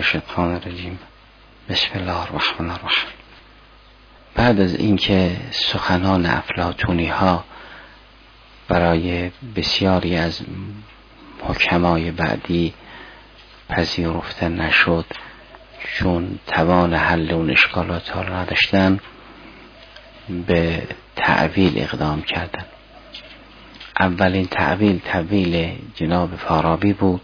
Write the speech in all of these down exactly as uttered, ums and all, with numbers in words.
الشیطان الرجیم. بسم الله الرحمن الرحیم. بعد از اینکه سخنان افلاطونی ها برای بسیاری از حکمای بعدی پذیرفته نشد، چون توان حل اون اشکالات ها را نداشتن، به تعویل اقدام کردن. اولین تعویل تعویل جناب فارابی بود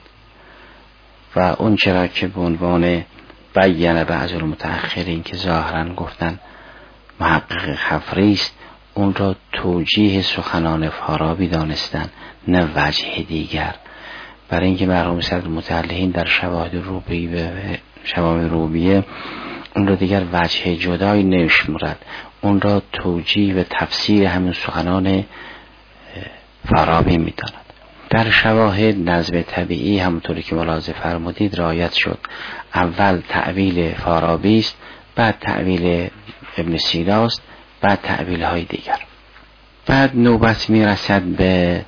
و اون چرا که به عنوان بیان بعض المتأخرین که ظاهرا گفتن محقق خفری است، اون را توجیه سخنان فارابی دانستن، نه وجه دیگر. برای اینکه مرحوم صدر المتعلقین در شواهد روبیه شواهد روبیه اون را دیگر وجه جدایی نمیشمرد، اون را توجیه و تفسیر همین سخنان فارابی میداند. در شواهد نظم طبیعی همونطوری که ملاحظه فرمودید رعایت شد. اول تعویل فارابی است، بعد تعویل ابن سینا است، بعد تعویل های دیگر. بعد نوبت میرسد به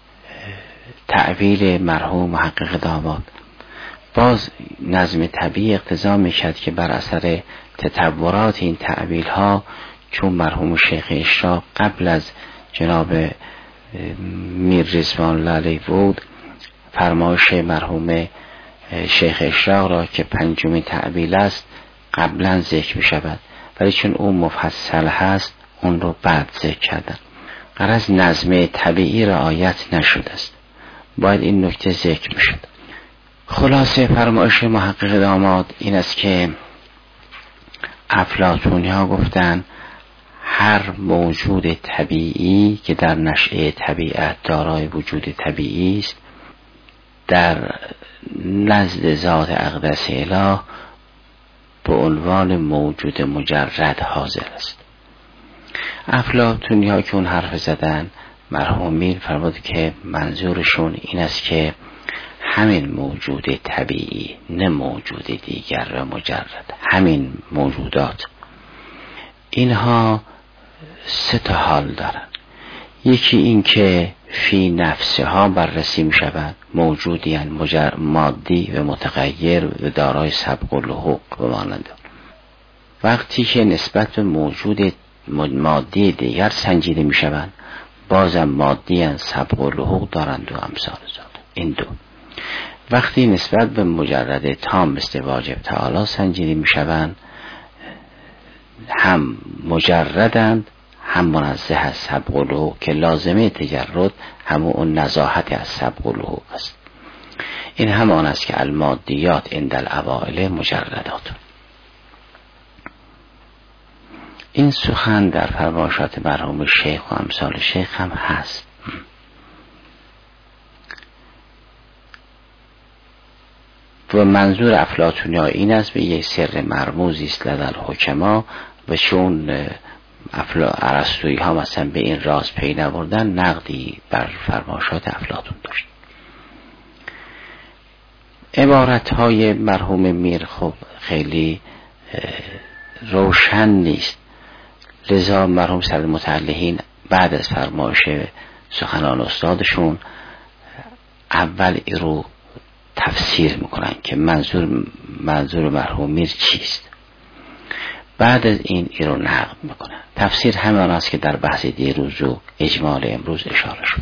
تعویل مرحوم محقق داماد. باز نظم طبیعی اقتضا میشد که بر اثر تطورات این تعویل ها، چون مرحوم شیخ اشراق قبل از جناب میر رضوان الله علیه بود، فرمایش مرحوم شیخ اشراق را که پنجمین تعویل است قبلا ذکر می شود، ولی چون اون مفصل هست اون رو بعد ذکر کردن. غرض نظم طبیعی رعایت نشده است، باید این نکته ذکر می شد. خلاصه فرمایش محقق داماد این است که افلاطونی ها گفتن هر موجود طبیعی که در نشأه طبیعت دارای وجود طبیعی است، در نزد ذات اقدس اله به عنوان موجود مجرد حاضر است. افلاطونی ها که اون حرف زدن، مرحوم میر فرمود که منظورشون این است که همین موجود طبیعی، نه موجود دیگر و مجرد، همین موجودات اینها سه تا حال دارن. یکی این که فی نفسها بررسی می شود، موجودی هن مادی و متغیر و دارای سبق و لحوق به مانند. وقتی که نسبت به موجود مادی دیگر سنجیده می شود، بازم مادی هن، سبق و لحوق دارند و امثال ذالک. این دو. وقتی نسبت به مجرد تام مثل واجب تعالی سنجیده می شوند، هم مجردند هم منزه از سبق و لحوق، که لازمه تجرد همون اون نزاهت از سبق و لحوق است. این همان است که المادیات عند الاوائل مجردات. این سخن در فرمایشات مرحوم شیخ و امثال شیخ هم هست. و منظور افلاطونی ها این است به یک سر مرموزی است لدى الحکما، و چون ارسطویی ها مثلا به این راز پی نبردن، نقدی بر فرمایشات افلاطون داشت. عبارت های مرحوم میر خب خیلی روشن نیست، لذا مرحوم صدر المتعلقین بعد از فرمایش سخنان استادشون اول ای رو تفسیر میکنن که منظور منظور مرحوم میر چیست، بعد از این ای رو نقد میکنن. تفسیر همان است که در بحث دیروز و اجمال امروز اشاره شد.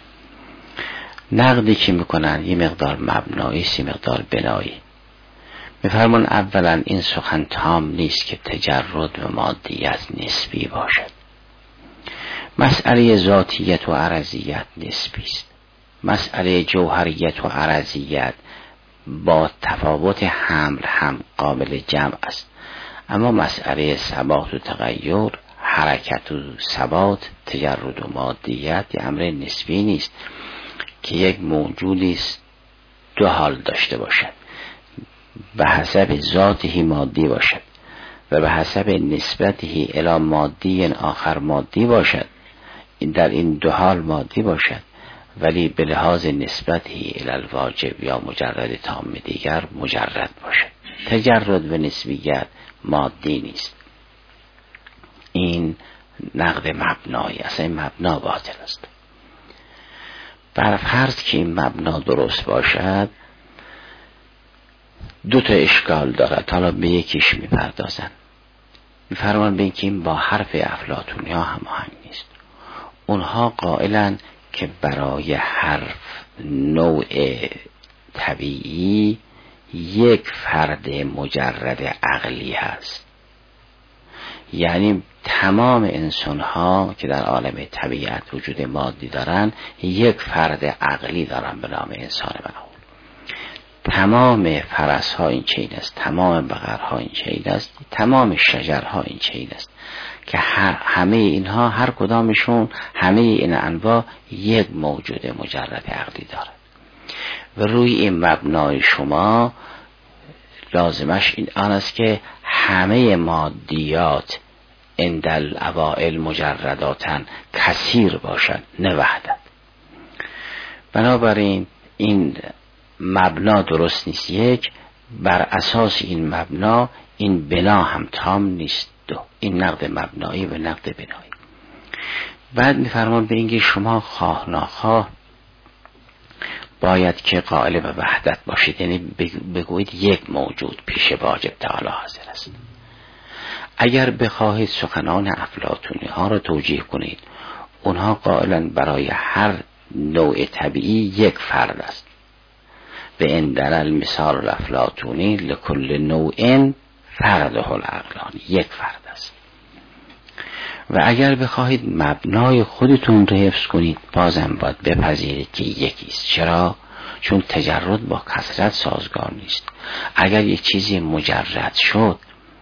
نقدی که میکنن یه مقدار مبنایی است، یه مقدار بنایی. میفرمان اولا این سخن تام نیست که تجرد و مادیت نسبی باشد. مسئله ذاتیت و عرضیت نسبی است. مسئله جوهریت و عرضیت با تفاوت حمل هم قابل جمع است، اما مسئله ثبات و تغییر، حرکت و ثبات، تجرد و مادیت یه امر نسبی نیست که یک موجودی است دو حال داشته باشد، به حسب ذاتی مادی باشد و به حسب نسبتی الی مادی آخر مادی باشد. این در این دو حال مادی باشد، ولی به لحاظ نسبتی الی الواجب یا مجرد تام دیگر مجرد باشد. تجرد و نسبیت مادی نیست. این نقد مبنایی است، این مبنا باطل است. بر فرض که این مبنا درست باشد، دو تا اشکال دارد. حالا به یکیش میپردازن. میفرمان به اینکه این با حرف افلاطونی ها هماهنگ نیست. اونها قائلن که برای حرف نوع طبیعی یک فرد مجرد عقلی هست. یعنی تمام انسان ها که در عالم طبیعت وجود مادی دارن یک فرد عقلی دارن به نام انسان معقول. تمام فرس ها این چنین است، تمام بقرها این چنین است، تمام شجرها این چنین است که همه اینها هر کدامشون همه این انواع یک موجود مجرد عقلی دارد و روی این مبنای شما لازمش این آن است که همه مادیات عند الاوائل مجرداتن کثیر باشد نه وحدت. بنابراین این مبنا درست نیست. یک، بر اساس این مبنا این بنا هم تام نیست. دو، این نقد مبنایی و نقد بنایی. بعد میفرمان به اینکه شما خواه ناخواه باید که قائل به وحدت باشید، یعنی بگویید یک موجود پیش واجب تعالی حاضر است. اگر بخواهید سخنان افلاطونی ها را توجیه کنید، اونها قائلن برای هر نوع طبیعی یک فرد است. به اندر المثال الافلاطونی لکل نوع فرده العقلان، یک فرد است. و اگر بخواهید مبنای خودتون رو حفظ کنید، بازم باید بپذیرید که یکیست. چرا؟ چون تجرد با کثرت سازگار نیست. اگر یک چیزی مجرد شد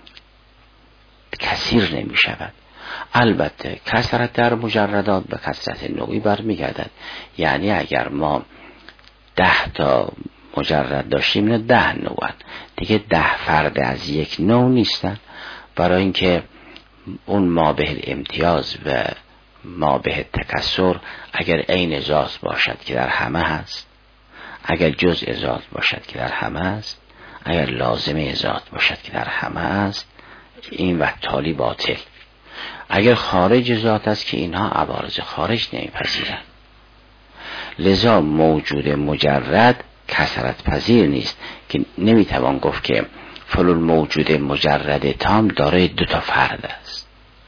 کثیر نمی شود. البته کثرت در مجردات به کثرت نوعی برمیگردد. یعنی اگر ما ده تا مجرد داشتیم، نه ده نوعن دیگه، ده فرد از یک نوع نیستن. برای اینکه اون مابه امتیاز و مابه تکسر اگر عین ذات باشد که در همه هست، اگر جزء ذات باشد که در همه هست، اگر لازمه ذات باشد که در همه هست، این و تالی باطل. اگر خارج ذات است که اینها عوارض خارج نمیپذیرند. لذا موجود مجرد کثرت پذیر نیست که نمیتوان گفت که فلان موجود مجرد تام دارای دو تا فرد است،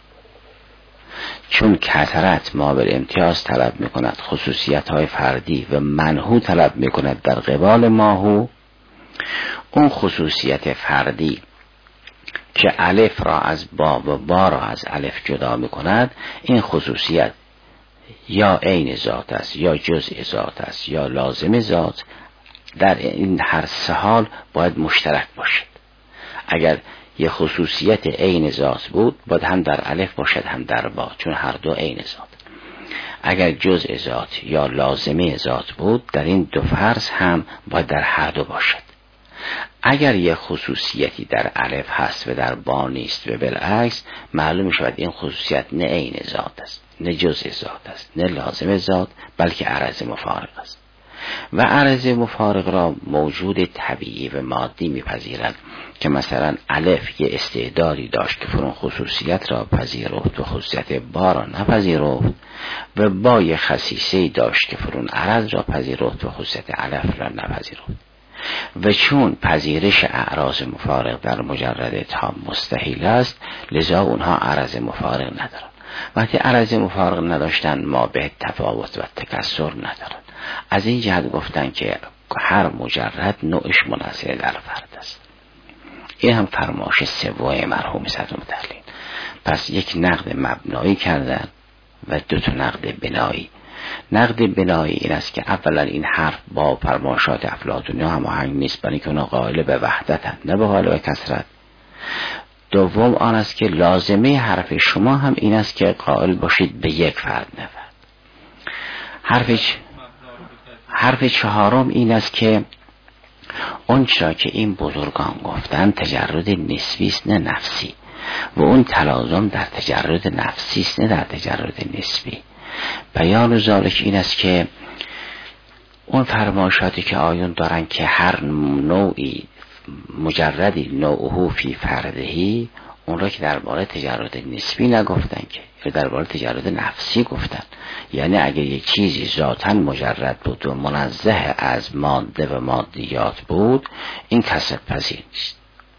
چون کثرت ما بر امتیاز طلب میکند، خصوصیت های فردی و منحو طلب میکند در قبال ماهو. اون خصوصیت فردی که الف را از با و با را از الف جدا میکند، این خصوصیت یا عین ذات است، یا جزء ذات است، یا لازم ذات. در این هر سه حال باید مشترک باشد. اگر یه خصوصیت عین ذات بود، باید هم در الف باشد هم در با، چون هر دو عین ذات. اگر جزء ذات یا لازمه ذات بود، در این دو فرض هم باید در هر دو باشد. اگر یه خصوصیتی در الف هست و در با نیست و بالعکس، معلوم شود این خصوصیت نه عین ذات است، نه جزء ذات است، نه لازم ذات، بلکه عرض مفارق است. و عرض مفارق را موجود طبیعی و مادی میپذیرند که مثلا الف یه استعدادی داشت که فرون خصوصیت را پذیرفت و خصوصیت با را نپذیرفت، و با یه خصیصه داشت که فرون عرض را پذیرفت و خصوصیت الف را نپذیرفت. و چون پذیرش اعراض مفارق در مجرد تام مستحیل است، لذا اونها عرض مفارق ندارن. وقتی عرض مفارق نداشتن، ما به تفاوت و تکثر ندارن. از این جهت گفتن که هر مجرد نوعش منحصر در فرد است. این هم فرمایش سوم مرحوم صدرالمتعلین. پس یک نقد مبنایی کردن و دو تا نقد بنایی. نقد بنایی این است که اولا این حرف با فرمایشات افلاطونی هماهنگ نیست، برای اینکه اونا قائل به وحدتند نه به قائل به کثرت. دوم آن است که لازمه حرف شما هم این است که قائل باشید به یک فرد نفرد. حرف حرف چهارم این است که اون چرا که این بزرگان گفتن تجرد نسبی است نه نفسی، و اون تلازم در تجرد نفسی است نه در تجرد نسبی. بیان ذالک این است که اون فرمایشاتی که آیون دارن که هر نوعی مجردی نوعه فی فردهی، اون را که درباره تجرد نسبی نگفتن که، یا درباره تجرد نفسی گفتن. یعنی اگر یک چیزی ذاتاً مجرد بود و منزه از ماده و مادیات بود، این کسب پذیر نیست.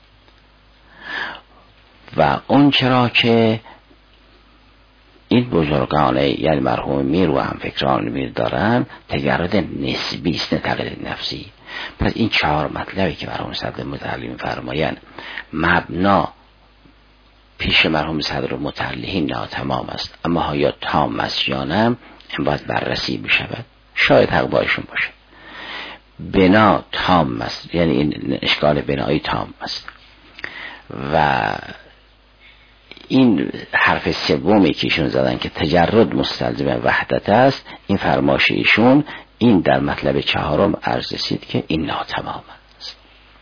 و اون چرا که این بزرگانه یعنی مرحوم میر و هم فکران میر دارن تجرد نسبی است، نه تقلید نفسی. پس این چهار مطلبی که مرحوم صدر متعلی می‌فرمایند مبنا پیش مرحوم صدر متعلی ناتمام است، اما یا تام است یا نه، این باید بررسی بشود. شاید حق بایشون باشه. بنا تام است، یعنی این اشکال بنایی تام است. و این حرف سومی که ایشون زدن که تجرد مستلزم وحدت است، این فرمایش ایشون این در مطلب چهارم عرض رسید که این ناتمام است.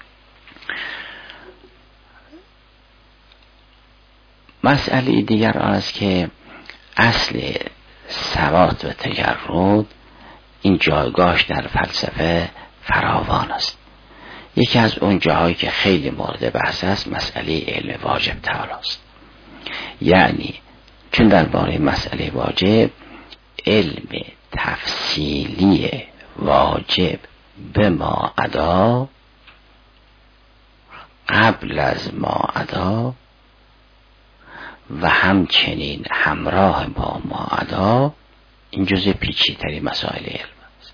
مسئله دیگر آن است که اصل ثبات و تجرد این جایگاهش در فلسفه فراوان است. یکی از اون جاهایی که خیلی مورد بحث است مسئله علم واجب تعالی است. یعنی چون درباره مسئله واجب علم تفصیلی واجب به ما ادا قبل از ما ادا و همچنین همراه با ما ادا، این جزء پیچیده‌ترین مسائل علم است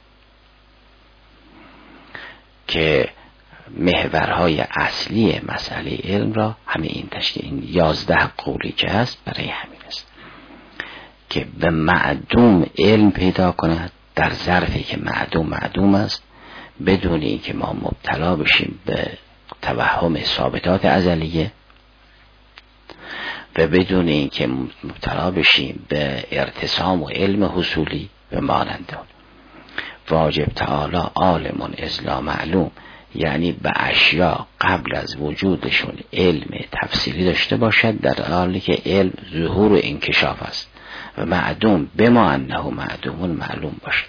که محورهای اصلی مسئله علم را همه این تشکیل این یازده قولی که هست برای همین است که به معدوم علم پیدا کند در ظرفی که معدوم معدوم است، بدون اینکه ما مبتلا بشیم به توهم ثابتات ازلیه و بدون اینکه مبتلا بشیم به ارتسام و علم حصولی به مانند اون. واجب تعالی عالم ازلا معلوم، یعنی به اشیا قبل از وجودشون علم تفصیلی داشته باشد، در حالی که علم ظهور و انکشاف است، و معدوم بما انه معدومون معلوم باشد.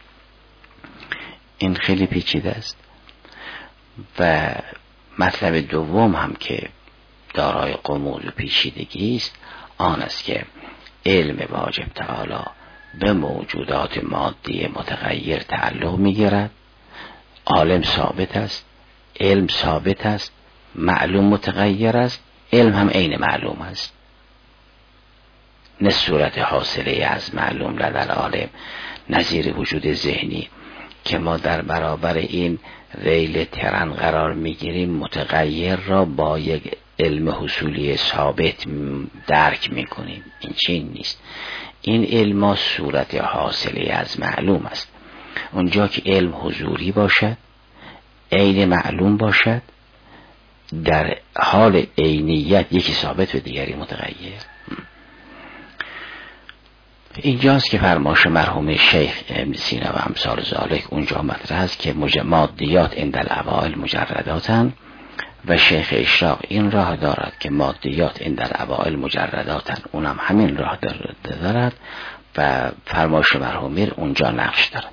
این خیلی پیچیده است. و مطلب دوم هم که دارای غموض و پیچیدگی است آن است که علم واجب تعالی به موجودات مادی متغیر تعلق می‌گیرد. عالم ثابت است، علم ثابت است، معلوم متغیر است، علم هم عین معلوم است، نه صورت حاصله از معلوم لدل عالم، نظیر وجود ذهنی که ما در برابر این ریل ترن قرار میگیریم متغیر را با یک علم حصولی ثابت درک میکنیم. این چین نیست. این علم صورت حاصله از معلوم است. اونجا که علم حضوری باشد، عین معلوم باشد، در حال عینیت یکی ثابت و دیگری متغیر. اینجاست که فرمایش مرحوم شیخ ابن سینا و امثال ذالک اونجا مطرح است که مادیات عند الاوائل مجرداتن و شیخ اشراق این راه دارد که مادیات عند الاوائل مجرداتن، اونم همین راه دارد و فرمایش مرحوم میر اونجا نقش دارد.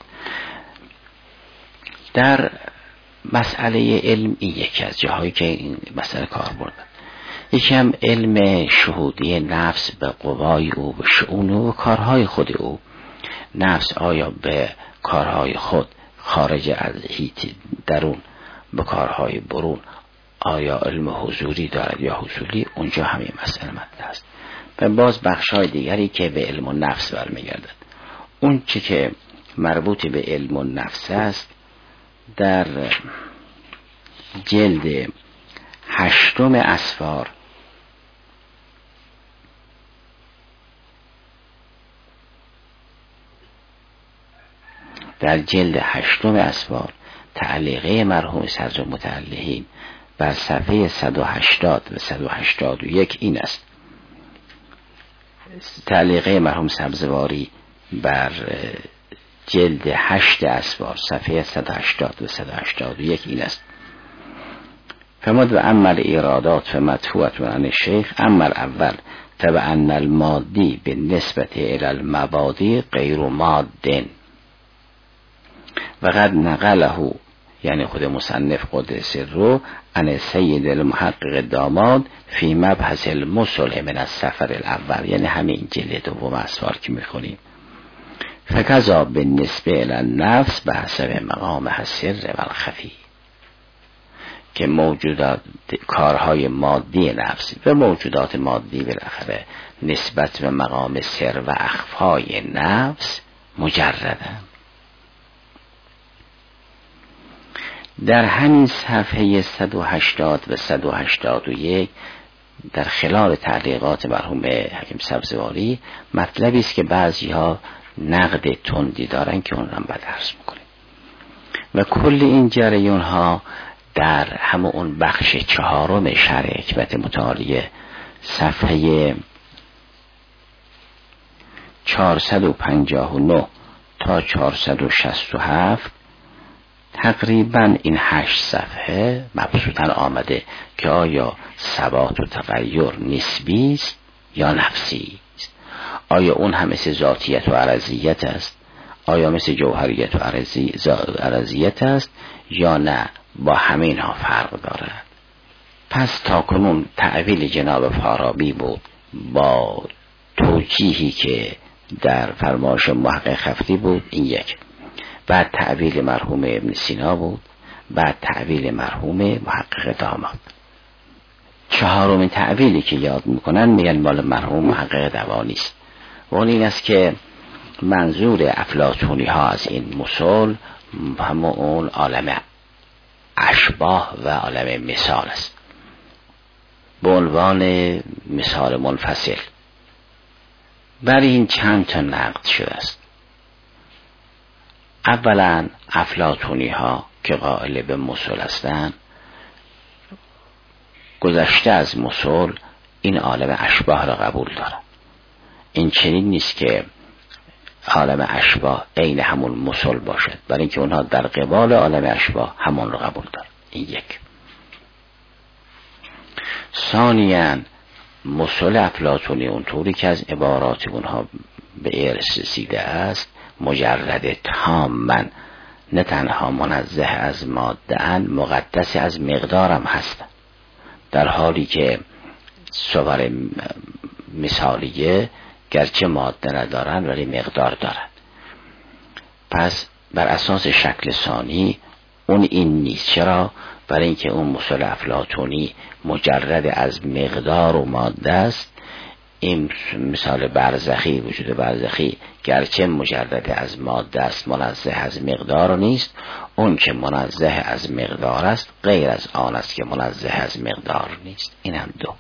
در مسئله علم این یکی از جاهایی که این مسئله کار برده. یکی هم علم شهودی نفس به قوای او، به شؤون او و کارهای خود او. نفس آیا به کارهای خود خارج از هیت درون به کارهای برون آیا علم حضوری دارد یا حصولی، اونجا همین مسئله مطرح است. و باز بخشای دیگری که به علم النفس برمیگردد. اون چی که مربوط به علم النفس است در جلد هشتم اسفار در جلد هشتم اسفار تعلیقه مرحوم صدر متعلیین بر صفحه صد و هشتاد و صد و هشتاد و یک این است. تعلیقه مرحوم سبزواری بر جلد هشت اسفار صفحه صد و هشتاد و صد و هشتاد و یک این است. فمد و عمل ایرادات فمدفوعت عن الشیخ عمل اول تبع ان المادی به نسبت الى المبادی غیر مادن و قد نقله، یعنی خود مصنف قدس رو ان سید المحقق داماد فی مبحث المصلح من السفر الاول، یعنی همین جلد دوم اسفار که میخونیم. فکذا به نسبه النفس به حسب مقام السر و الخفی، که موجودات کارهای مادی نفس و موجودات مادی بالاخره نسبت به مقام سر و اخفای نفس مجردن. در همین صفحه صد و هشتاد و صد و هشتاد و یک در خلال تعلیقات مرحوم حکیم سبزواری مطلبی است که بعضی ها نقد تندی دارن که اون هم بعد عرض میکنیم. و کل این جریان ها در همون بخش چهارم شرح حکمت متعالیه صفحه چهارصد و پنجاه و نه تا چهارصد و شصت و هفت تقریبا این هشت صفحه مبسوطاً آمده که آیا ثبات و تغییر نسبی است یا نفسی است، آیا اون هم مثل ذاتیت و عرضیت است، آیا مثل جوهریت و عرضیت است یا نه با همین ها فرق دارد. پس تا کنون تعبیل جناب فارابی بود با توجیهی که در فرمایش محقق خفتی بود، این یک. بعد تعبیل مرحوم ابن سینا بود، بعد تعبیل مرحوم محقق داماد. چهارمین تعبیلی که یاد میکنن میگن مال مرحوم محقق دوانی است و اون این است که منظور افلاطونی ها از این مثال همون اون عالم اشباه و عالم مثال است به عنوان مثال منفصل. برای این چند تا نقد شده است. اولا افلاطونی ها که قائل به مثال هستند گذشته از مثال این عالم اشباه را قبول دارند. این چنین نیست که عالم اشباه عین همون مثال باشد، برای اینکه اونها در قبال عالم اشباه همون را قبول دارند. این یک. ثانیاً مثال افلاطونی اونطوری که از عبارات اونها به ارث رسیده است مجرد تاماً نه تنها منزه از ماده ان مقدس از مقدارم هستند، در حالی که صور مثالیه گرچه ماده ندارن ولی مقدار دارن. پس بر اساس شکل ثانی اون این نیست. چرا؟ برای اینکه اون مثال افلاطونی مجرد از مقدار و ماده است. این مثال برزخی، وجود برزخی گرچه مجرد از ماده است منزه از مقدار نیست، اون که منزه از مقدار است غیر از آن است که منزه از مقدار نیست. این هم دو.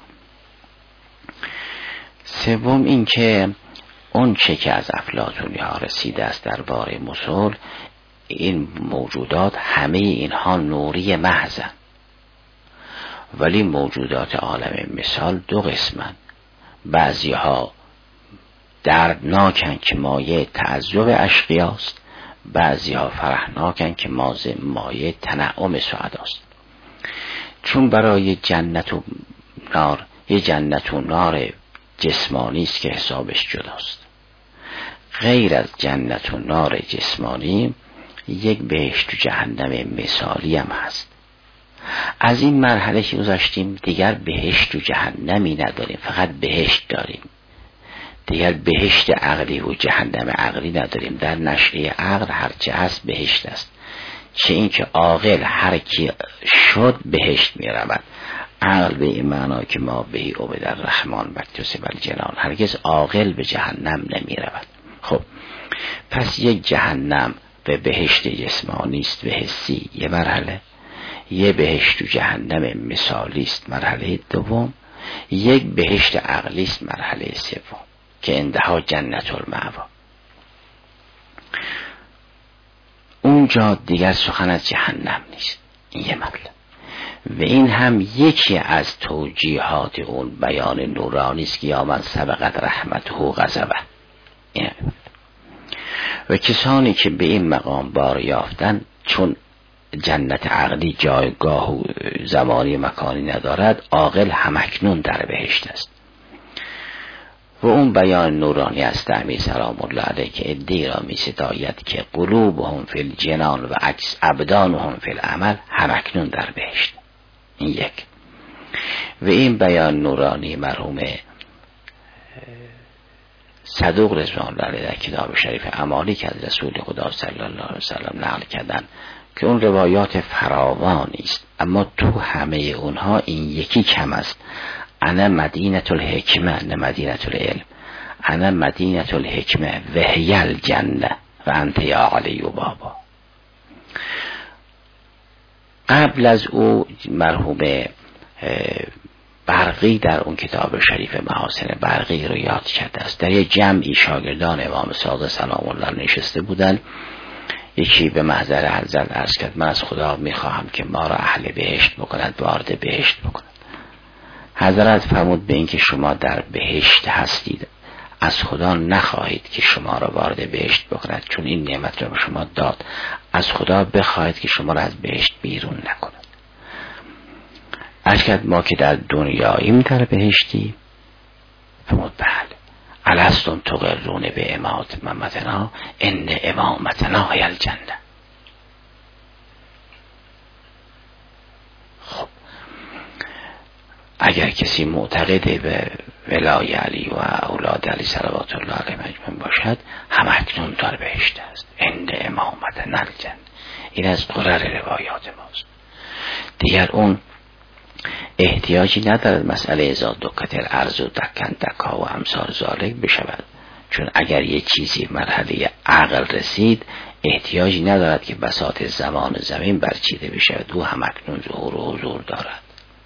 سوم این که اون چه که از افلاطونی ها رسیده است درباره مثال، این موجودات همه اینها نوری محضن، ولی موجودات عالم مثال دو قسمن. بعضی ها دردناکن که مایه تعذب اشقیاست، بعضی ها فرحناکن که مایه تنعم سعداست. چون برای جنت و نار یه جنت و نار جسمانی است که حسابش جداست، غیر از جنت و نار جسمانی یک بهشت و جهنم مثالی هم هست. از این مرحله که گذشتیم دیگر بهشت و جهنمی نداریم، فقط بهشت داریم. دیگر بهشت عقلی و جهنم عقلی نداریم. در نشریه عقل هرچه هست بهشت است. چه این که عاقل هر کی شد بهشت می رود. عقل به این معنا که ما بهی عبد الرحمن مکتوس بالجنان، هرگز عاقل به جهنم نمی رود. خب پس یک جهنم به بهشت جسمانی است به حسی یه مرحله، یه بهشت و جهنم مثالی است مرحله دوم، یک بهشت عقلی است مرحله سوم که اندها جنت المأوا. اونجا دیگر سخن از جهنم نیست. این یه مطلب و این هم یکی از توجیهات اون بیان نورانی است که یا من سبقت رحمته غضبه. و کسانی که به این مقام بار یافتن چون جنت عقلی جایگاه و زمانی مکانی ندارد، عاقل همکنون در بهشت است. و اون بیان نورانی است امیر سلام الله علیه که ادعی را می ستاید که قلوبهم فی الجنان و عکس ابدانهم فی العمل همکنون در بهشت. این یک. و این بیان نورانی مرحوم صدوق رضوان الله علیه در کتاب شریف اعمالی که از رسول خدا صلی الله علیه وسلم نقل کردن که اون روایات فراوانی است، اما تو همه اونها این یکی کم است. انا مدینه الحکمه نه مدینه العلم. انا مدینه الحکمه و هی الجنه و انت یا علی و بابا. قبل از او مرحوم برقی در اون کتاب شریف محاسن برقی رو یاد کرده است. در یه جمعی شاگردان امام صادق سلام الله نشسته بودن. یکی به محضر حضرت عرض کرد من از خدا میخواهم که ما را اهل بهشت بکند، وارد بهشت بکند. حضرت فرمود به این که شما در بهشت هستید از خدا نخواهید که شما را وارد بهشت بکند، چون این نعمت را به شما داد. از خدا بخواهید که شما را از بهشت بیرون نکند. عرض کرد ما که در دنیاییم در بهشتی؟ فرمود بله. الستم تقرون به امامتنا ان امامتنا هی الجنه. خب اگر کسی معتقد به ولای علی و اولاد علی صلوات الله علیهم اجمعین باشد، همکنون در بهشت است. ان امامتنا الجنه. این از قرر روایات ماست. دیگر اون احتیاجی ندارد مسئله ازا دکت الارض و دکن دکا و امثال ذالک بشود، چون اگر یه چیزی مرحله عقل رسید احتیاجی ندارد که بساط زمان زمین برچیده بشود، او همکنون ظهور و حضور دارد.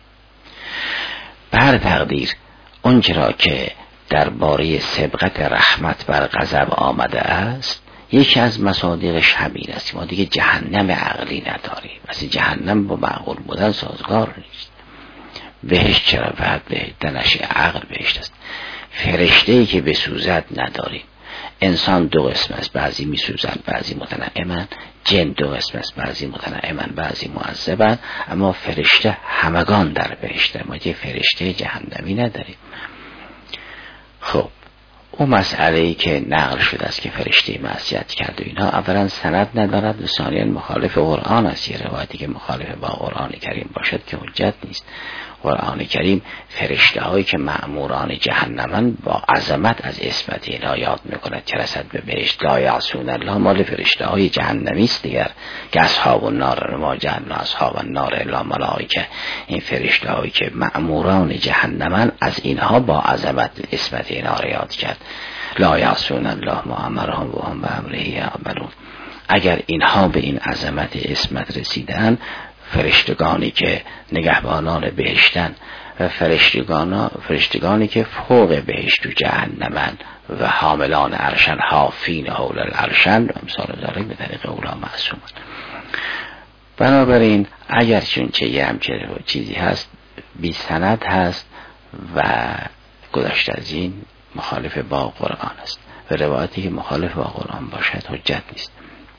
بر تقدیر اونچه را که درباره سبقت رحمت بر غضب آمده است یکی از مصادیقش همین است. ما دیگه جهنم عقلی نداریم، مثل جهنم با معقول بودن سازگار نیست. بهشت چرا؟ بعد به دنشه عقل بهشت است. فرشته‌ای که بسوزد نداریم. انسان دو قسم است، بعضی میسوزند بعضی متنعمن. جن دو قسم است، بعضی متنعمن بعضی معذبن. اما فرشته همگان در بهشت. ما یه فرشته جهنمی نداریم. خب اون مسئله‌ای که نقل شده است که فرشته معصیت کرد و اینها اولا سند ندارد و ثانیاً مخالف قرآن است. یه روایتی که مخالف با قرآن کریم باشد که حجت نیست. قرآن کریم فرشته هایی که مأموران جهنمن با عظمت از اسمت اینا یاد میکند که رسد به بهشت. لا یعصون الله مال فرشته های جهنمی است دیگر که اصحاب النار ما جعلنا اصحاب النار الا ملائکه. این فرشته هایی که مأموران جهنمن از اینها با عظمت اسمت اینا را یاد کرد. لا یعصون الله ما امرهم و هم بامره یعملون. اگر اینها به این عظمت اسمت رسیدن، فرشتگانی که نگهبانان بهشتن و فرشتگان فرشتگانی که فوق بهشت و جهنمن و حاملان عرشن حافین حول العرشن و امثال ذالک به طریق اولا معصومن. بنابراین اگر چون چه یه همچه چیزی هست بی سند هست و گذشته از این مخالف با قرآن است و روایتی که مخالف با قرآن باشد حجت نیست.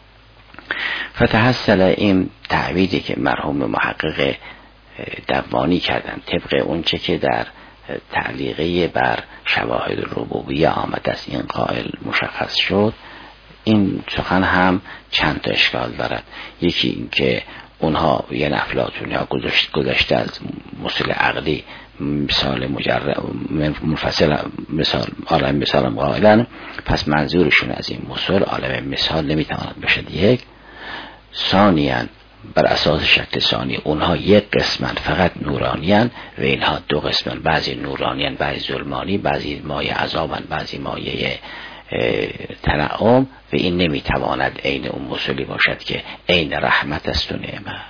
فتحصل این تعویضی که مرحوم محقق دوانی کردن طبق اونچه که در تعلیقه بر شواهد ربوبیه آمده است این قائل مشخص شد. این سخن هم چند تا اشکال دارد. یکی این که اونها یه افلاطونی ها گذشته از مسئله عقلی مثال مجرد منفصل مثال عالم مثال قائلن، پس منظورشون از این مسئله عالم مثال نمیتواند بشد. یک ثانیاً بر اساس شکل ثانی اونها یک قسمن فقط نورانیان و اینها دو قسمن، بعضی نورانیان بعضی ظلمانی، بعضی مایه عذابن بعضی مایه تنعم و این نمیتواند عین اون مسئله باشد که عین رحمت است و نعمت.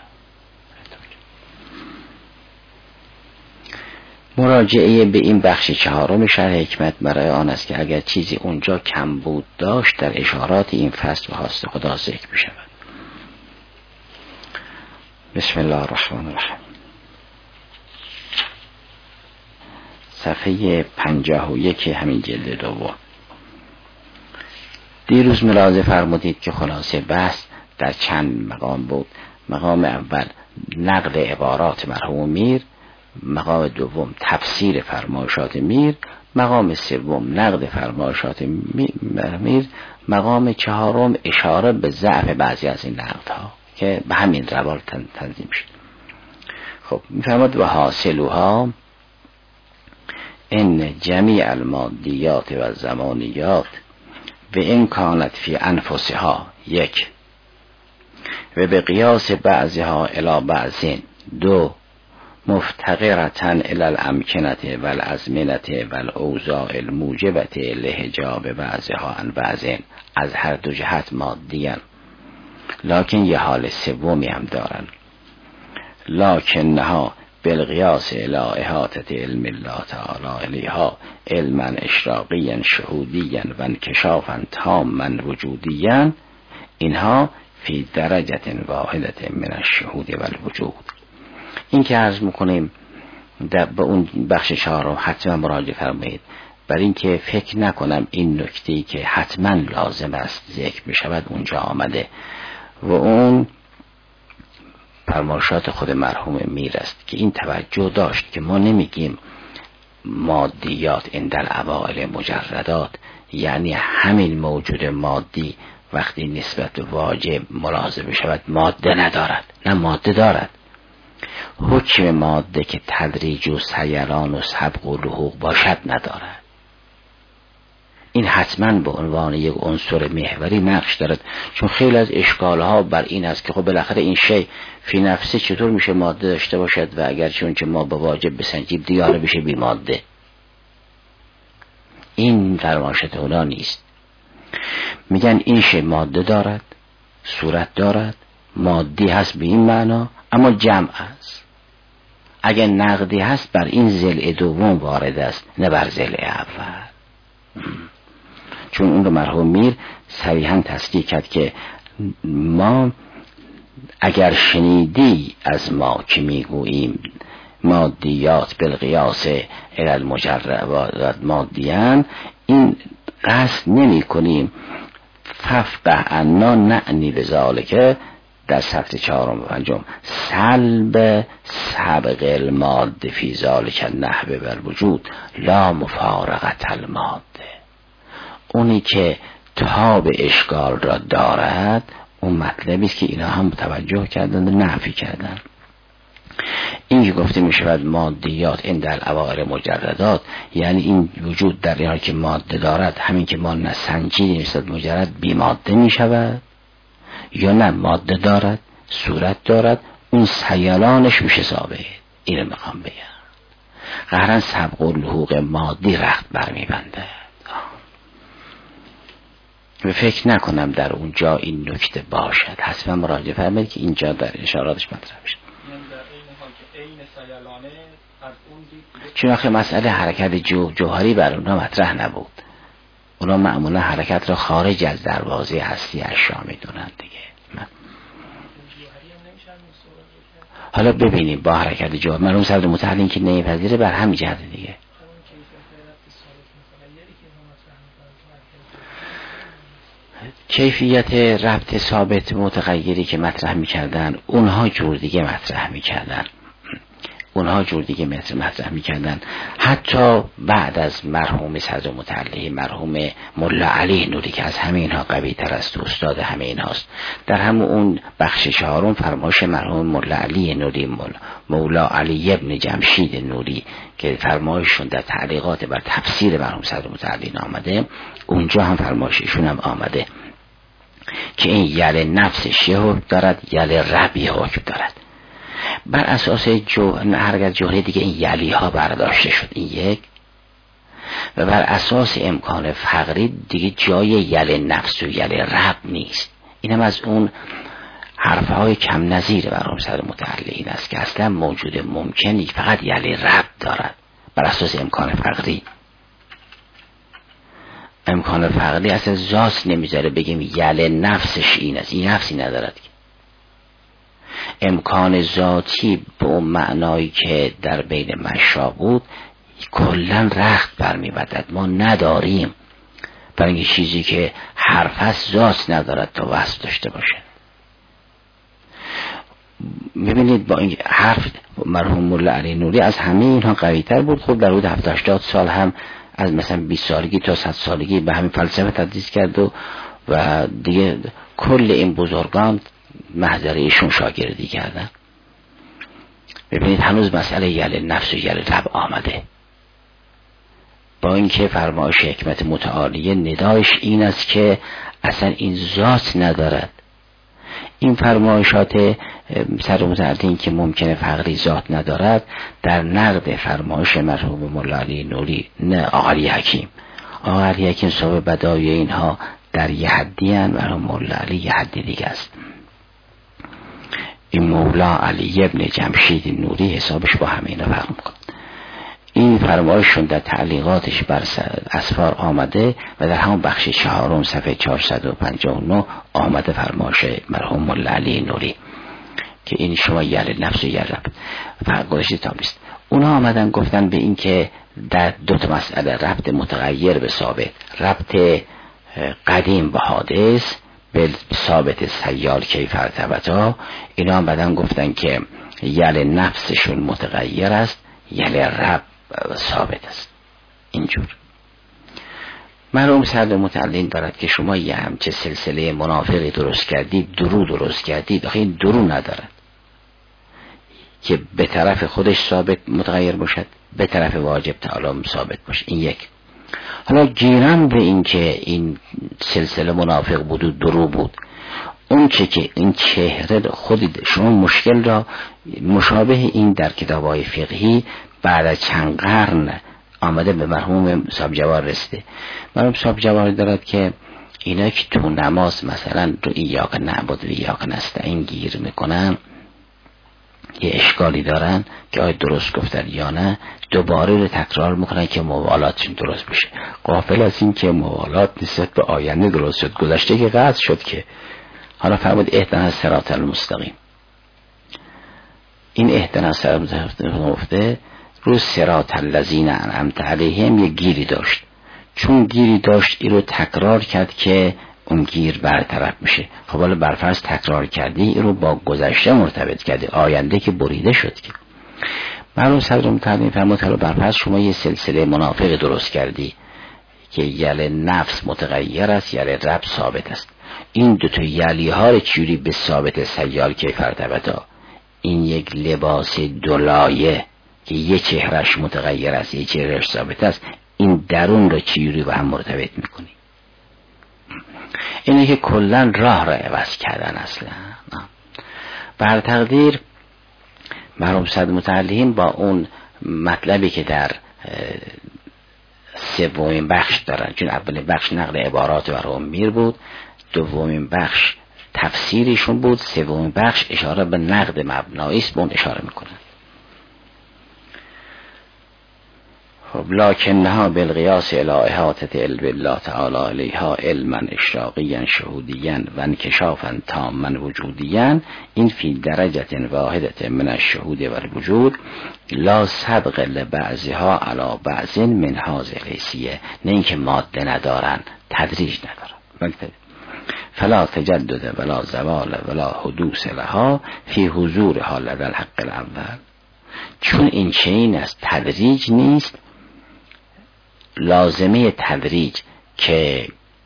مراجعه به این بخش چهارم شرح حکمت برای آن است که اگر چیزی اونجا کمبود داشت در اشارات این فصل و خواست خدا ذکر بشود. بسم الله الرحمن الرحیم. صفحه پنجاه و یک همین جلد دوم. دیروز ملاحظه فرمودید که خلاصه بحث در چند مقام بود. مقام اول نقل عبارات مرحوم میر، مقام دوم تفسیر فرمایشات میر، مقام سوم نقد فرمایشات میر، مقام چهارم اشاره به ضعف بعضی از این نقدها که به همین روال تنظیم شد. خب میفرماد و حاصلها ان جمیع المادیات و زمانیات و این کانت فی انفسها یک و به قیاس بعضها الی بعضین دو مفتقرتن الی الامکنت و الازمنت و الاوضاع الموجبت لحجاب بعضها عن بعضین، از هر دو جهت مادیان لکن یه حال سومی هم دارن، لکنها بالقیاس الی احاطه علم الله تعالی الیها علما اشراقیا شهودیا و انکشافا تاما وجودیا، اینها فی درجه واحده من الشهود و الوجود. این که عرض میکنیم در به اون بخش چهارم حتما مراجعه فرمایید، برای اینکه فکر نکنم این نکته‌ای که حتما لازم است ذکر بشود اونجا آمده و اون فرمایشات خود مرحوم میر است که این توجه داشت که ما نمیگیم مادیات این در اوائل مجردات یعنی همین موجود مادی وقتی نسبت واجب ملاحظه بشود ماده ندارد، نه ماده دارد. حکم ماده که تدریج و سیران و سبق و لحوق باشد ندارد. این حتما به عنوان یک عنصر محوری نقش دارد، چون خیلی از اشکالها بر این است که خب بالاخره این شی فی نفسه چطور میشه ماده داشته باشد و اگر چون که ما به واجب بسنجیم دیانه بشه بی ماده. این فرمایشات اونا نیست. میگن این شی ماده دارد، صورت دارد، مادی هست به این معنا، اما جمع است. اگر نقدی هست بر این ضلع دوم وارد است نه بر ضلع اول. چون اون رو مرحوم میر صریحا تصدیق کرد که ما اگر شنیدی از ما که میگوییم مادیات بالقیاس الی المجرد مادیان، این قصد نمی کنیم ففقه انا نعنی بذالک در صفحه چهارم و پنجم سلب سبق الماده فی ذالک النحو و الوجود لا مفارقت الماده. اونی که تاب اشکال را دارد اون مطلبی است که اینا هم توجه کردند و نفی کردند. این که گفته می شود مادیات این در اوائل مجردات یعنی این وجود در این حال که ماده دارد همین که ما نسنجی نسبت مجرد بی ماده می شود، یا نه ماده دارد صورت دارد اون سیلانش میشه ثابت. اینو میخوام بگم قهرن سبق و لحوق مادی رخت برمی بنده و فکر نکنم در اونجا این نکته باشد. حتما مراجعه فرمایید که اینجا در اشاراتش مطرح بشه. چون آخه مسئله حرکت جو جوهری بر اونا مطرح نبود. اونا معمولا حرکت را خارج از دروازه هستی اشیا میدونن دیگه. حالا ببینیم با حرکت جوهری مرحوم صدر متحلین که نمیپذیره بر همین جهت دیگه. کیفیت ربط ثابت متغیری که مطرح میکردن اونها جور دیگه مطرح میکردن اونها جور دیگه مطرح میکردن حتی بعد از مرحوم صدر متعلی مرحوم ملا علی نوری که از همه اینها قوی تر است و استاد همه اینهاست، در همون اون بخش چهارم فرمایش مرحوم ملا علی نوری مولا, مولا علی ابن جمشید نوری که فرمایششون در تعلیقات بر تفسیر مرحوم صدر متعلی آمده، اونجا هم فرمایششون هم آمده که این یل نفسش یه حکم دارد، یل ربی حکم دارد. بر اساس جو حرکت جوهری دیگه این یلی ها برداشته شد، این یک، و بر اساس امکان فقری دیگه جای یل نفس و یل رب نیست. این هم از اون حرفهای کم نظیر برام سر متعلقین است که اصلا موجود ممکنی فقط یل رب دارد بر اساس امکان فقری. امکان فقری اصلا ذات نمیذاره بگیم یل نفسش این است، این نفسی ندارد. امکان ذاتی به اون معنایی که در بین مشا بود کلن رخت برمی‌بدد، ما نداریم. برای اینکه چیزی که حرف هست ذات ندارد تا وصف داشته باشه. میبینید با این حرف مرحوم ملا علی نوری از همه اینها قوی تر بود. خب در حدود هفتاد هشتاد سال هم از مثلا بیست سالگی تا صد سالگی به همین فلسفه تدریس کرد و و دیگه کل این بزرگان محضر ایشون شاگردی کردن. ببینید هنوز مسئله یل نفس و یل رب آمده، با اینکه فرمایش حکمت متعالیه ندایش این است که اصلا این ذات ندارد. این فرمایشات سر متعدین که ممکنه فقری ذات ندارد در نقد فرمایش مرحوم مولا علی نوری نه آقای حکیم. آقای حکیم صاحب بدایع اینها در یه حدی هن، مرحوم مولا علی یه حدی دیگه است. این مولا علی ابن جمشید نوری حسابش با همه اینا فرق میکنه. این فرمایششون در تعلیقاتش بر اسفار آمده و در همون بخش چهارم صفحه چهارصد و پنجاه و نه آمده فرمایش مرحوم مولا علی نوری که این شما یل نفس و یل رب فرق گذاشته تا بیست. اونا آمدن گفتن به این که در دو تا مسئله، ربط متغیر به ثابت، ربط قدیم به حادث به ثابت سیال کیف ارتبطا، اینا آمدن گفتن که یل نفسشون متغیر است، یل رب ثابت است. اینجور مرحوم صدر متعلین دارد که شما یه همچه سلسله منافقی درست کردید، درو درست کردید، آخه این درو ندارد که به طرف خودش ثابت متغیر باشد، به طرف واجب تعالی ثابت باشه. این یک. حالا گیرم به این که این سلسله منافق بود و درو بود، اون چه که این چهره خودید شما مشکل را مشابه این در کتاب‌های فقهی بعد از چند قرن آمده به مرحوم صاحب جوار رسیده. مرحوم صاحب جوار دارد که اینا که تو نماز مثلا رو ایاک نعبد و ایاک نستعین گیر میکنن، یه اشکالی دارن که آیا درست گفتن یا نه، دوباره رو تکرار میکنن که موالاتشون درست بشه. غافل از این که موالات نسبت به آینده درست شد، گذشته که قطع شد که حالا فرمود اهدنا الصراط المستقیم. این اهدنا الصراط المستقیم رو صراط الذین انعمت علیهم یه گیری داشت، چون گیری داشت این رو تکرار کرد که اون گیر برطرف میشه. خب حالا برفرض تکرار کردی این رو با گذشته مرتبط کردی، آینده که بریده شد که معلوم صدر متعلیم فرمود حالا برفرض شما یه سلسله منافق درست کردی که یل نفس متغیر است، یل رب ثابت است. این دوتا یلی ها رو چیوری به ثابت سیال که فرتبتا، این یک لباس دولایه که یه چهرش متغیر است یه چهرش ثابت است، این درون رو چیوری با هم مرتبط میکنی. اینه که کلن راه را عوض کردن اصلا. بر تقدیر مرحوم صدر متعلیم با اون مطلبی که در سومین بخش دارن، چون اولین بخش نقل عبارات مرحوم میر بود، دومین بخش تفسیرشون بود، سومین بخش اشاره به نقد مبنایی است، به اون اشاره میکنن. خب لکنها بالقیاس الی احاطه علم الله تعالی علیها علما اشراقیا شهودیا و انکشافا تاما وجودیا، این فی درجه واحده من الشهود و الوجود لا سبق لبعضها علی بعض من هذه الحیثیه. نه اینکه ماده ندارن، تدریج ندارن. فلا تجدد ولا زوال ولا حدوث لها فی حضورها لدى الحق الاول. چون این چنین است، تدریج نیست، لازمه تدریج که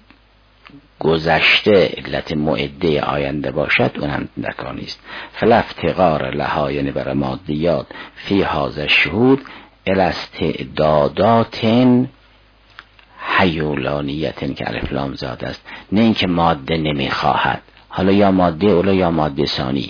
گذشته علت معده آینده باشد اونم نکار نیست. فلا افتقار لها یعنی بر مادیات فی هذا الشهود الاستعدادات حیولانیت که الف لام زاد است. نه اینکه ماده نمیخواهد، حالا یا ماده اولا یا ماده ثانی،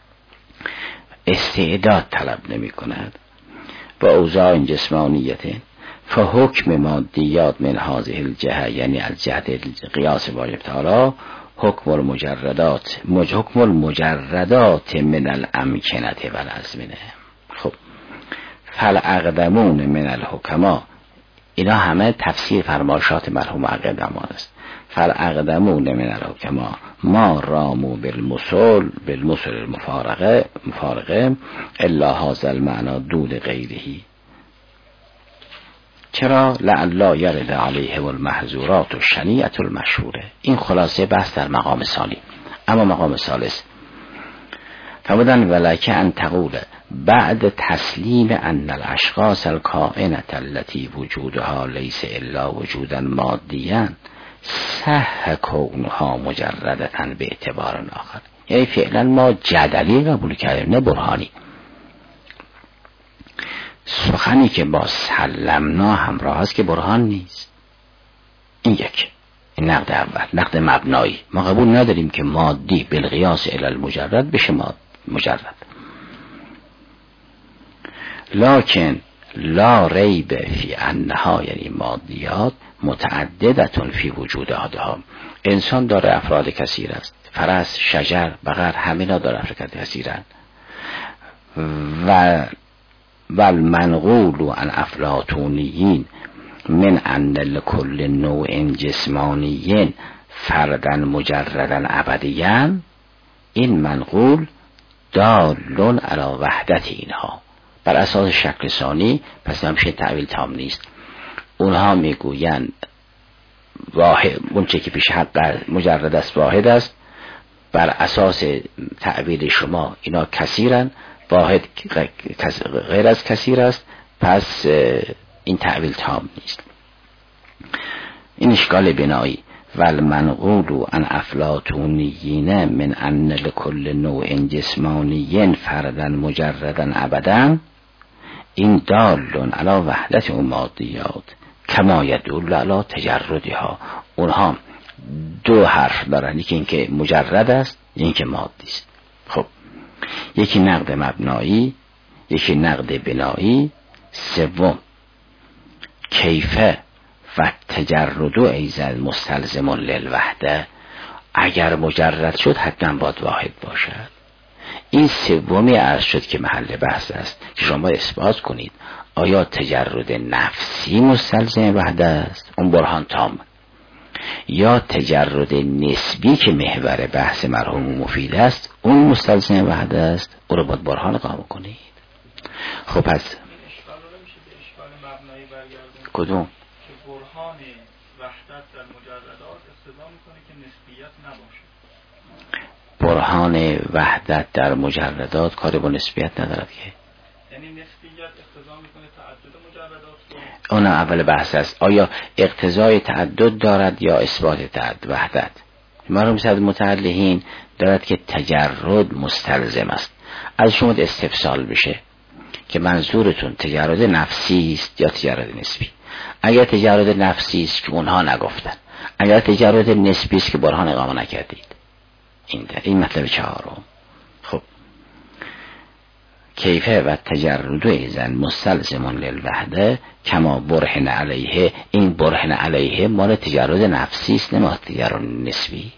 استعداد طلب نمی کند. با اوضاع جسمانیت فحکم مادیات من هذه الجهه یعنی از جهت قیاس واجب تعالی حکم المجردات مج حکم المجردات من الامکنه و الازمنه. خب فالاقدمون من الحکما، اینا همه تفسیر فرمایشات مرحوم اقدمان است. فالاقدمون من الحکما ما رامو بالمثل بالمثل المفارقه مفارقه الا هذا المعنى دون غیره. چرا؟ لعل یرد علیه والمحظورات و شنیعت المشهوره. این خلاصه بحث در مقام ثانی. اما مقام ثالث فرمودن ولکه ان تقول بعد تسلیم ان الاشخاص الکائنة التي وجودها لیس الا وجودا مادیا صح کونها مجردتا به اعتبار آخر. یعنی فعلا ما جدلی قبول کردیم نه برهانی. سخنی که با سلمنا همراه است که برهان نیست. این یک، این نقد اول، نقد مبنایی. ما قبول نداریم که مادی بالقیاس الی المجرد بشه مجرد. لکن لا ریب فی انها، یعنی مادیات متعددتون فی وجودها. انسان داره افراد کثیر است، فرس، شجر، بقر، همه نا داره افراد کثیرند. و والمنقول عن افلاطونیین من ان لكل نوع جسمانی فردا مجردا ابدیا، این منقول دال علی وحدت اینها. بر اساس شکل ثانی پس نمیشه تعویل تام نیست. اونها میگویند واحد، اون چه که پیش حق مجرد است واحد است. بر اساس تعبیر شما اینا کثیرن، واحد غیر از کثیر است، پس این تعبیر تام نیست. این اشکال بنایی. والمنقول عن افلاطونیین من ان لكل نوع جسمانی فردا مجردا ابدا، این دال علی وحدت اون مادیات کما یدل علی تجردها. اونها دو حرف دارن، یکی اینکه مجرد است، یکی اینکه مادی است. خب یکی نقد مبنایی، یکی نقد بنایی. سوم کیفه و تجرد ایزد مستلزم للوحده، اگر مجرد شد حتما باید واحد باشد. این سومی عرض شد که محل بحث است که شما اثبات کنید آیا تجرد نفسی مستلزم وحده است، اون برهان تام، یا تجرد نسبی که محور بحث مرحوم مفید است اون مستلزم وحده است، او رو باید برهان قائم کنید. خب پس کدوم؟ که برهان وحدت در مجردات استدلال میکنه که نسبیت نباشه. برهان وحدت در مجردات کاری با نسبیت ندارد که، یعنی نسبیت اقتضا میکنه تعدد مجردات. اون اول بحث است آیا اقتضای تعدد دارد یا اثبات تعدد وحدت. مرحوم صدر متعلهین دارد که تجرد مستلزم است. از شما استفسال بشه که منظورتون تجرد نفسی است یا تجرد نسبی. اگر تجرد نفسی است که اونها نگفتن، اگر تجرد نسبی است که برهان اقامه نکردید. این این مطلب چهارم. خب کیفه و تجرد ایزن مستلزم للوحده کما برهن علیه، این برهن علیه مال تجرد نفسی است نه مال تجرد نسبی.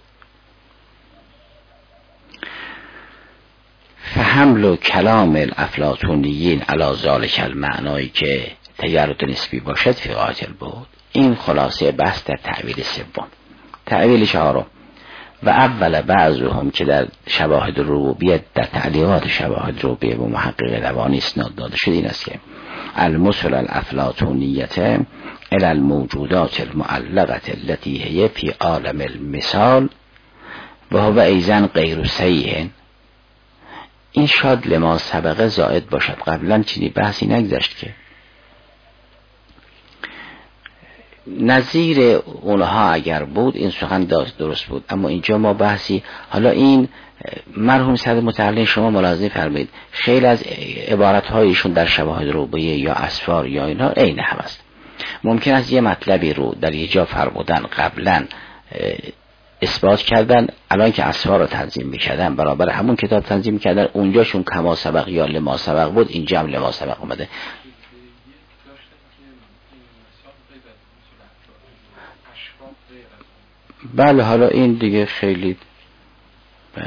فحمل کلام الافلاطونیین علی ذالک المعنایی که تجرد نسبی باشد فی غایت البعد. این خلاصه بحث در تعویل سوم. تعویل چهارم و اول بعضهم که در شواهد ربوبیت، در تعلیقات شواهد ربوبیه و محقق دوانی اسناد داده شد این است که المثل الافلاطونیت الی الموجودات المعلقه التي هي فی عالم المثال و هو ایزن غیر صحیح. این شاید لما سبقه زائد باشد، قبلا چیزی بحثی نگذشت که نظیر اونها اگر بود این سخن درست بود. اما اینجا ما بحثی، حالا این مرحوم صدر متعلم شما ملاحظه فرمایید خیلی از عبارت‌هایشون در شواهد ربویه یا اسفار یا اینها عین هم است. ممکن است یه مطلبی رو در یه جا فرمودن قبلا اثبات کردن، الان که اسفار رو تنظیم می‌کردن برابر همون کتاب تنظیم می‌کردن، اونجاشون کما سبق یا لما سبق بود، اینجا هم لما سبق اومده. بله حالا این دیگه خیلی بله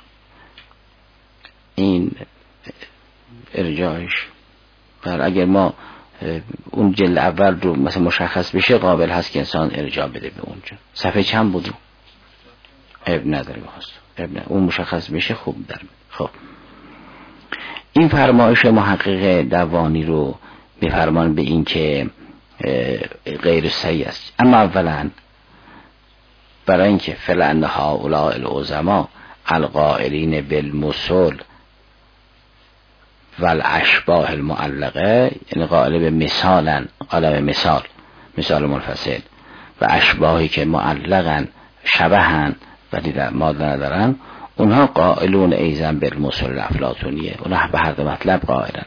این ارجاعش بله اگر ما اون جلد اول رو مثلا مشخص بشه قابل هست که انسان ارجاع بده به اونجا. صفحه چند بود؟ اب نداره بخواست اب نداره. اون مشخص بشه خوب در خب این فرمایش محقق دوانی رو بفرمان به این که غیر صحیح است. اما اولا برای اینکه فلان هؤلاء العظما القائلین بالمثل و الاشباه المعلقه یعنی قائل به مثالا، قائل به مثال، مثال منفصل، و اشباهی که معلقن شبهن ولی در ماده ندارن، اونها قائلون ایزن بالمثل الافلاطونیه، اونها به هر دو مطلب قائلن.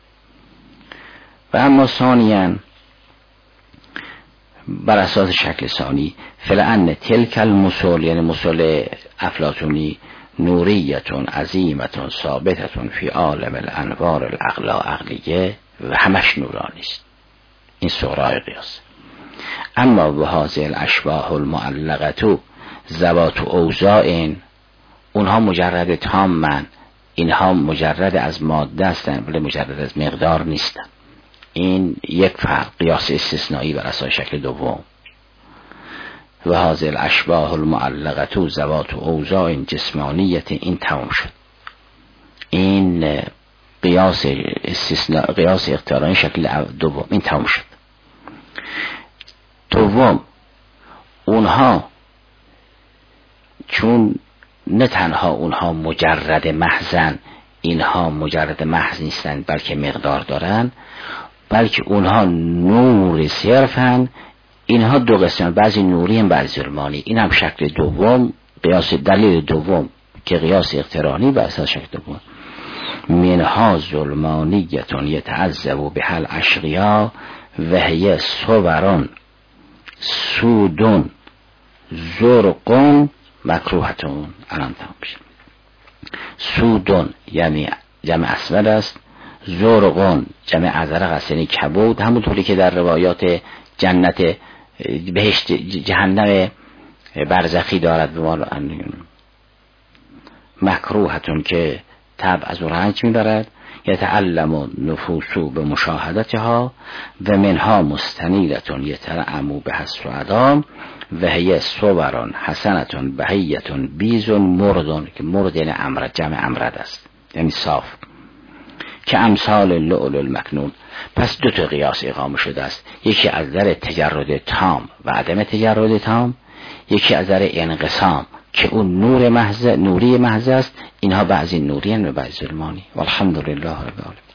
و اما ثانیاً بر اساس شکل ثانی، فلان تلک المثل یعنی مثل افلاطونی نوریتون عظیمتون ثابتتون فی عالم الانوار الاغلا عقلیه و همش نورانی است. این سغرای قیاس. اما و هذه الاشباح المعلقه ذوات اوضاع، اونها مجرد تامن، اینها مجرد از ماده هستند ولی مجرد از مقدار نیستن. این یک فرق، قیاس استثنایی بر اساس شکل دوم. و هذه الاشباح المعلقه ذوات اوضاع جسمانیت، این تمام شد. این قیاس استثناء، قیاس اقترانی شکل دوم، این تمام شد. دوم، اونها چون نه تنها اونها مجرد محضن، اینها مجرد محض نیستند بلکه مقدار دارن، بلکه اونها نور صرفن. اینها دو قسم، بعضی نوری هم بعضی ظلمانی. این هم شکل دوم، قیاس دلیل دوم که قیاس اقترانی بر اساس شکل دوم. منها ظلمانیتون یتعذب به حل اشقیا و هی صورون سودون زرقون مکروهتون. الان تمام شد. سودون یعنی جمع اسود است، زرقون جمع ازرق است یعنی کبود، همونطوری که در روایات جنت بهشت جهنم برزخی دارد به ما. مکروهتون که طبع از رنج می‌برد. یتعلم نفوسو به مشاهدتها و منها مستنیرتون یترعمو به حس و عدام و هی صوران حسنتون بهیتون بیزون مردون، که مرد یعنی امرد، جمع امرد است یعنی صاف، که امثال لؤلؤ المکنون. پس دو تا قیاس اقامه شده است، یکی از نظر تجرد تام و عدم تجرد تام، یکی از نظر انقسام که اون نور محض، نوری محض است. اینها بعضی نوری و بعضی ظلمانی. والحمدلله رب العالمین.